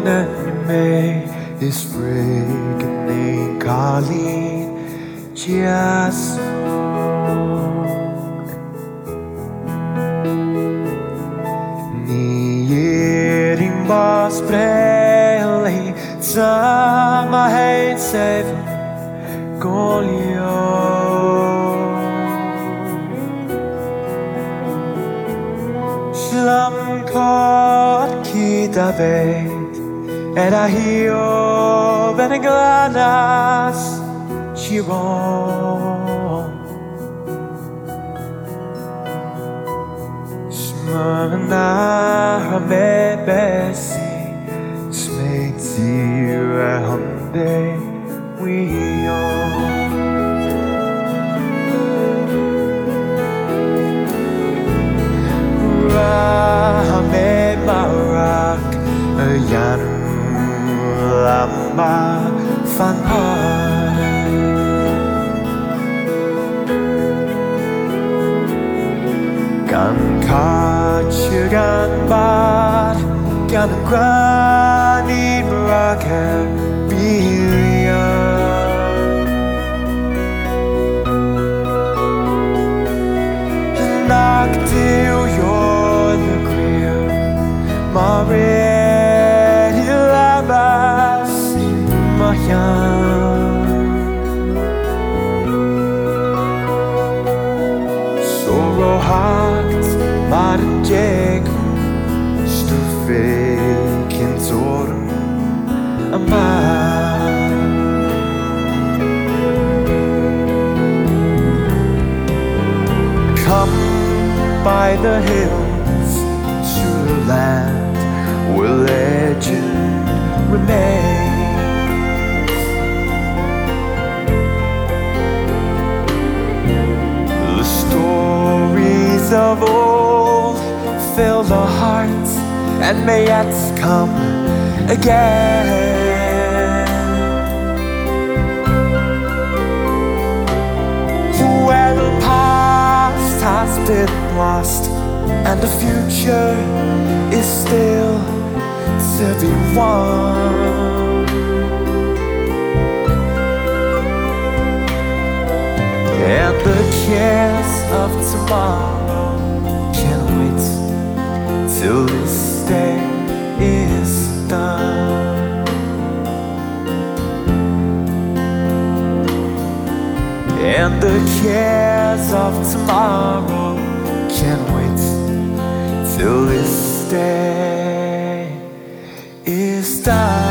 하나님의 이스프레그네 갈린 지하소 Niering bas breli Sama heit seven golio Shlam kot kitabet Erahio beneglanas Shiron Shmana hamebesi Smekti rahonde wiyo Rahame marak Yanu lama fanhai Gan kachigan bad Gan grani braker bilia Naktil you're the queer Maria hilabas mayan Sorohat marjeg Stufekin zorn aman Come by the hills to the land where legend remains. The stories of old fill the hearts and may yet come again. Where the past has been lost and the future is still to be won. And the cares of tomorrow can't wait till this day is done. And the cares of tomorrow can't wait till this day is done.